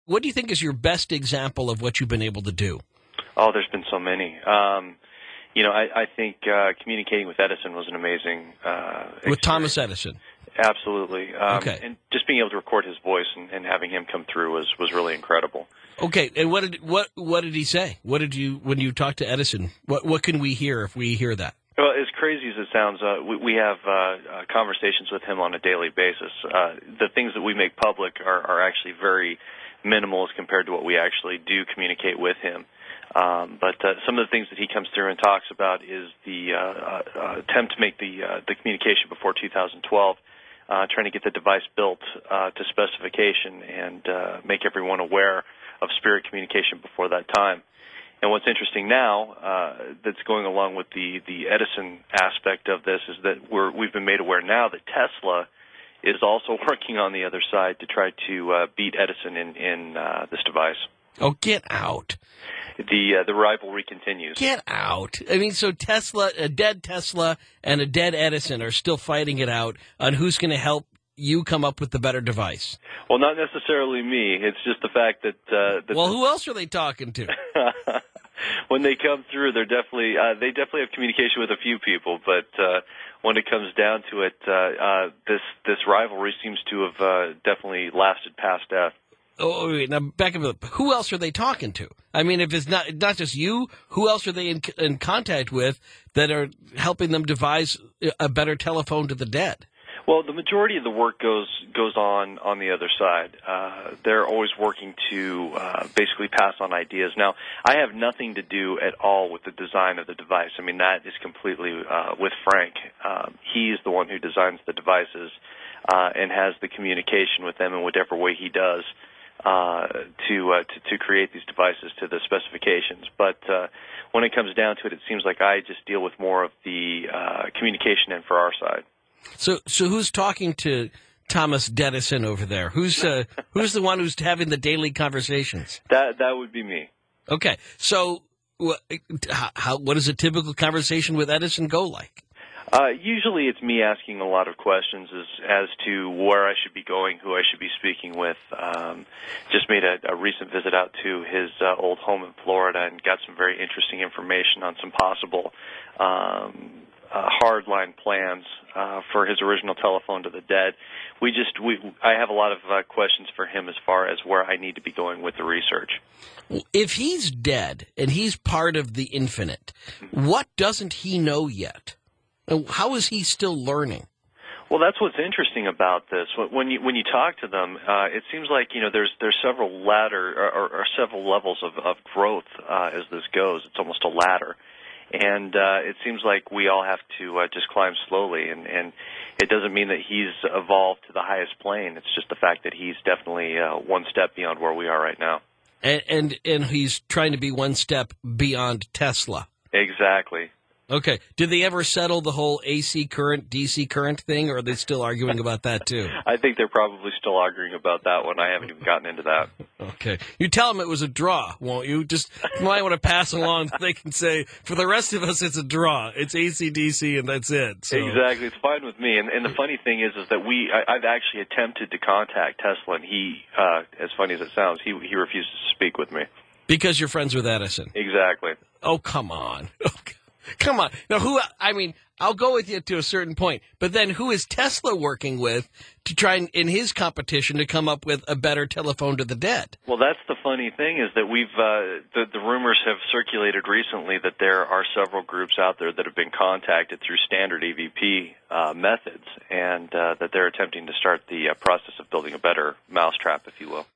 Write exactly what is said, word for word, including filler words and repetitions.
what do you think is your best example of what you've been able to do? Oh, there's been so many. Um, you know, I, I think uh, communicating with Edison was an amazing uh, experience. With Thomas Edison? Absolutely. Um, okay. And just being able to record his voice and, and having him come through was, was really incredible. Okay. And what did what what did he say? What did you when you talked to Edison? What what can we hear if we hear that? Well, as crazy as it sounds, uh, we, we have uh, uh, conversations with him on a daily basis. Uh, the things that we make public are, are actually very minimal as compared to what we actually do communicate with him. Um, but uh, some of the things that he comes through and talks about is the uh, uh, attempt to make the uh, the communication before two thousand twelve, uh, trying to get the device built uh, to specification and uh, make everyone aware of Spirit communication before that time. And what's interesting now uh, that's going along with the, the Edison aspect of this is that we're, we've been made aware now that Tesla is also working on the other side to try to uh, beat Edison in, in uh, this device. Oh, get out. The uh, the rivalry continues. Get out. I mean, so Tesla, a dead Tesla and a dead Edison are still fighting it out on who's going to help you come up with the better device. Well, not necessarily me. It's just the fact that... Uh, that well, who else are they talking to? When they come through, they're definitely uh, they definitely have communication with a few people, but uh, when it comes down to it, uh, uh, this this rivalry seems to have uh, definitely lasted past death. Oh, wait, now back up. Who else are they talking to? I mean, if it's not not just you, who else are they in, in contact with that are helping them devise a better telephone to the dead? Well, the majority of the work goes goes on on the other side. Uh, they're always working to uh, basically pass on ideas. Now, I have nothing to do at all with the design of the device. I mean, that is completely uh, with Frank. Um, he's the one who designs the devices uh, and has the communication with them in whatever way he does uh, to, uh, to to create these devices to the specifications. But uh, when it comes down to it, it seems like I just deal with more of the uh, communication end for our side. So, so who's talking to Thomas Edison over there? Who's uh, who's the one who's having the daily conversations? That that would be me. Okay. So, wh- how what does a typical conversation with Edison go like? Uh, usually, it's me asking a lot of questions as as to where I should be going, who I should be speaking with. Um, just made a, a recent visit out to his uh, old home in Florida and got some very interesting information on some possible Um, Uh, hardline plans uh, for his original telephone to the dead. We just, we, I have a lot of uh, questions for him as far as where I need to be going with the research. If he's dead and he's part of the infinite, what doesn't he know yet? How is he still learning? Well, that's what's interesting about this. When you when you talk to them, uh, it seems like you know there's there's several ladder or, or, or several levels of, of growth uh, as this goes. It's almost a ladder. And uh, it seems like we all have to uh, just climb slowly, and, and it doesn't mean that he's evolved to the highest plane. It's just the fact that he's definitely uh, one step beyond where we are right now. And, and and he's trying to be one step beyond Tesla. Exactly. Okay. Did they ever settle the whole A C current, D C current thing, or are they still arguing about that too? I think they're probably still arguing about that one. I haven't even gotten into that. Okay. You tell them it was a draw, won't you? Just you might want to pass along so they can say, for the rest of us, it's a draw. It's A C D C, and that's it. So. Exactly. It's fine with me. And, and the funny thing is is that we I, I've actually attempted to contact Tesla, and he, uh, as funny as it sounds, he he refuses to speak with me. Because you're friends with Edison. Exactly. Oh, come on. Okay. Come on. Now, who, I mean, I'll go with you to a certain point, but then who is Tesla working with to try and, in his competition, to come up with a better telephone to the dead? Well, that's the funny thing is that we've, uh, the, the rumors have circulated recently that there are several groups out there that have been contacted through standard E V P uh, methods, and uh, that they're attempting to start the uh, process of building a better mousetrap, if you will.